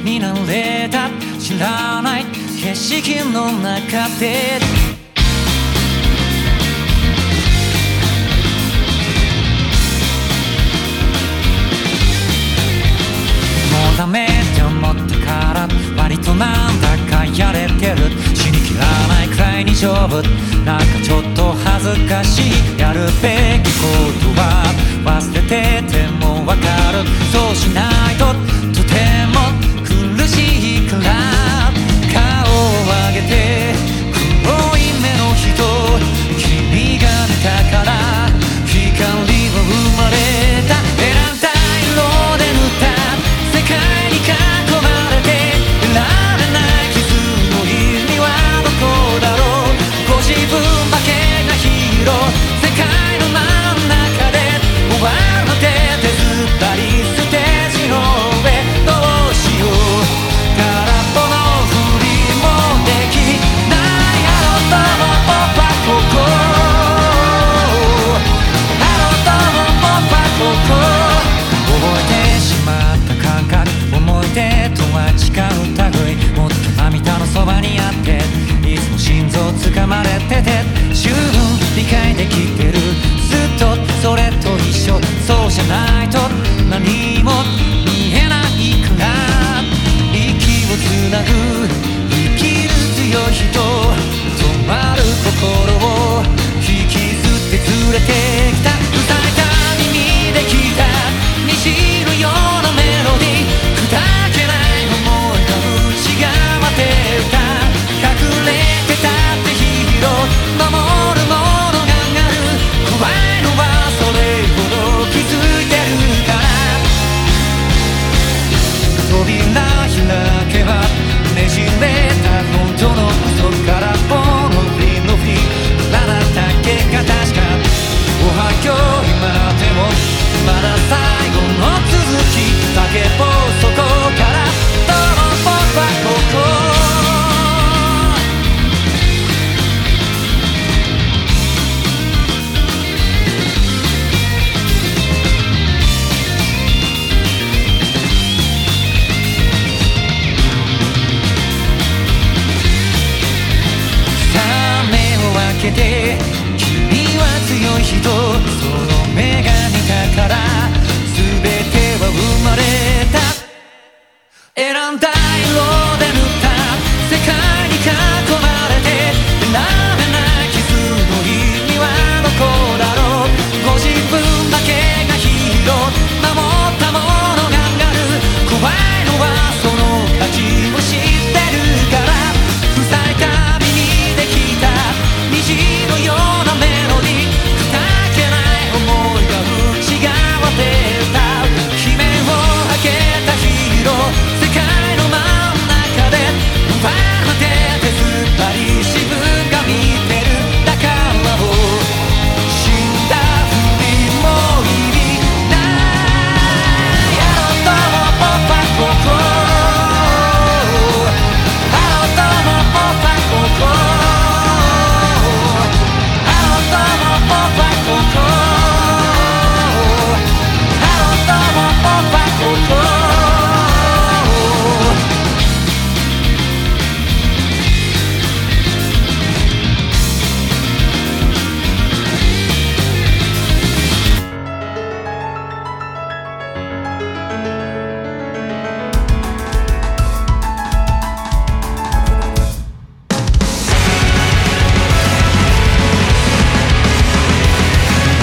見慣れた知らない景色の中でもうダメって思ったから割となんだかやれてる死にきらないくらいに丈夫なんかちょっと恥ずかしいやるべきことは忘れててもわかるそうしないととても苦しいから顔を上げて黒い目の人君が見たから光は生まれた選んだ色で塗った世界に囲まれていられない傷の意味はどこだろうご自分だけがヒーロー世界の真ん中で終わるまで手ずったりステージの上どうしよう空っぽのふりもできないあのとも僕はここあのとも僕はここ覚えてしまった感覚思い出とは違う類もっと涙のそばにあっていつも心臓掴まれてて十分理解できてるずっとそれと一緒そうじゃないと何も見えないから息をつなぐ生きる強い人止まる心を引きずってずれてきた塞いだ耳で聞いた虹のようなメロディー砕けない想いが内側で歌隠れてたってヒーロー守るものがある怖いのはそれほど気づいてるから扉開けばねじれた本当の嘘からぼのフリのフリあなただけが確かおはよう今でもまだ最後の続きだけどそこからどうも僕はここさあ目を開けて君は強い人その目が似たから全ては生まれた選んだ